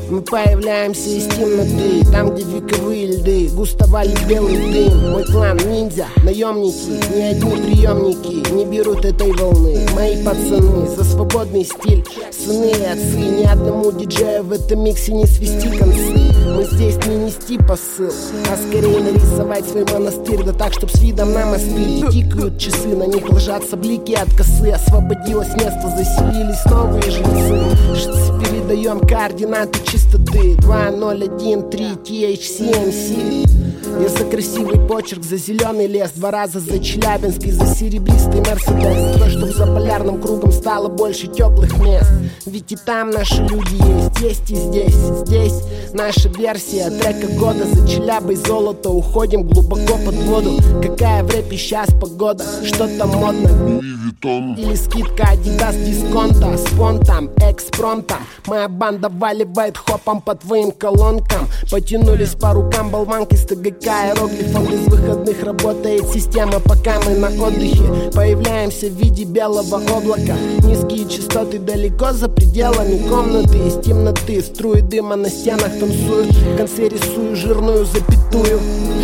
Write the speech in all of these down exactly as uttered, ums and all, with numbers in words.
Мы появляемся из темноты, там, где вековые льды густо валит белый дым. Мой клан ниндзя, наемники, ни одни приемники не берут этой волны. Мои пацаны за свободный стиль, сыны и отцы. Ни одному диджею в этом миксе не свести концы. Мы здесь не нести посыл, а скорее нарисовать свой монастырь. Да так, чтоб с видом на мосты тикают часы, на них ложатся блики от косы. Освободилось место, заселились новые жильцы. Жцы, передаем координаты чистоты. Два ноль один три ти эйч си эм си. Я за красивый почерк, за зеленый лес, два раза за Челябинский, за серебристый Мерседес. То, чтоб за полярным кругом стало больше теплых мест. Ведь и там наши люди есть, есть и здесь. Здесь наша версия трека года. За Челябой золото, уходим глубоко под воду. Какая в рэпе сейчас погода, что там модно? Или скидка Адидас дисконта, спонтом, экспромта. Моя банда валивает хопом по твоим колонкам. Потянулись по рукам болванки с ТГК иероглифом. Без выходных работает система, пока мы на отдыхе. Появляемся в виде белого облака. Низкие частоты далеко за пределами комнаты. Из темноты струи дыма на стенах танцуют. В конце рисую жирную запятую.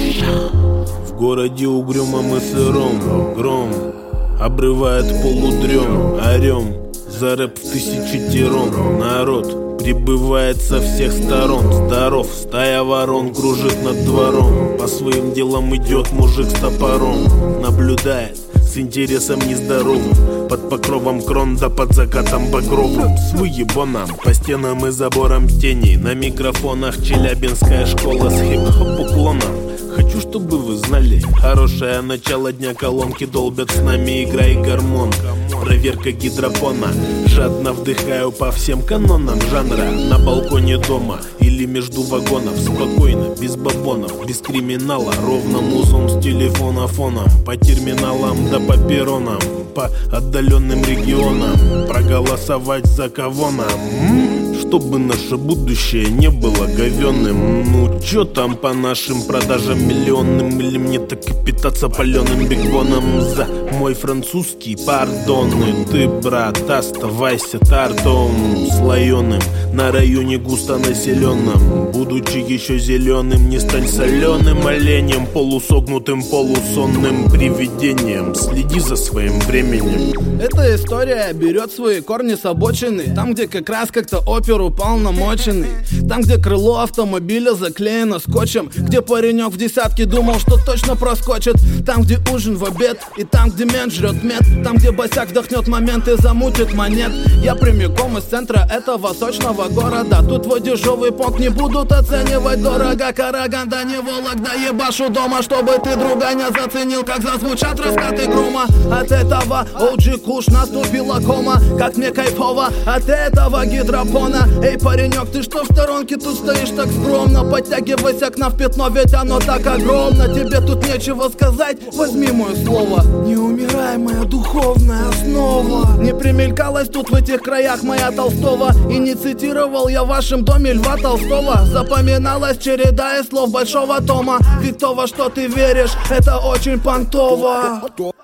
В городе угрюмом и сыром гром обрывает полудрем. Орем за рэп в тысячетером. Народ прибывает со всех сторон. Здоров, стая ворон кружит над двором. По своим делам идет мужик с топором. Наблюдает с интересом нездоровым. Под покровом крон да под закатом багровым. С выебоном по стенам и заборам теней. На микрофонах челябинская школа с хип-хоп уклоном. Хочу, чтобы вы знали, хорошее начало дня, колонки долбят с нами, играй гормон. Проверка гидропона, жадно вдыхаю по всем канонам жанра. На балконе дома или между вагонов, спокойно, без бабонов, без криминала. Ровно музон с телефона фоном, по терминалам да по перронам, по отдаленным регионам. Проголосовать за кого нам? Чтобы наше будущее не было говенным. Ну чё там по нашим продажам миллионным? Или мне так и питаться паленым беконом? За мой французский пардон. И ты, брат, оставайся тартом слоеным на районе густонаселенном. Будучи еще зеленым, не стань соленым оленем, полусогнутым, полусонным привидением. Следи за своим временем. Эта история берет свои корни с обочины. Там, где как раз как-то опер упал намоченный. Там, где крыло автомобиля заклеено скотчем. Где паренек в десятке думал, что точно проскочит. Там, где ужин в обед. И там, где мент жрет мед. Там, где босяк вдохнет момент и замутит монет. Я прямиком из центра этого сочного города. Тут твой дешевый понт не будут оценивать дорого. Караганда, не Вологда, ебашу дома, чтобы ты друга не заценил, как зазвучат раскаты грома. От этого о джи куш наступила кома. Как мне кайфово от этого гидропона. Эй, паренек, ты что в сторонке тут стоишь так скромно? Подтягивайся к нам в пятно, ведь оно так огромно. Тебе тут нечего сказать, возьми мое слово. Не умирай, моя духовная основа. Не примелькалась тут в этих краях моя Толстого. И не цитировал я в вашем доме Льва Толстого. Запоминалась череда из слов большого тома. Ведь то, во что ты веришь, это очень понтово.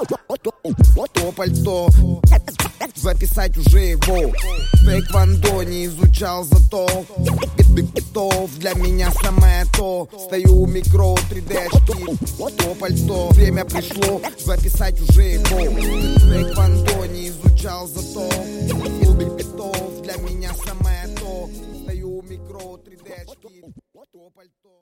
То пальто записать уже его. Тэквондо не изучал, зато готов для меня самое то. Стою у микро, три дэ очки. То пальто, время пришло записать уже его. Тэквондо не изучал, зато готов для меня самое то. Стою у микро, три дэ очки. То пальто.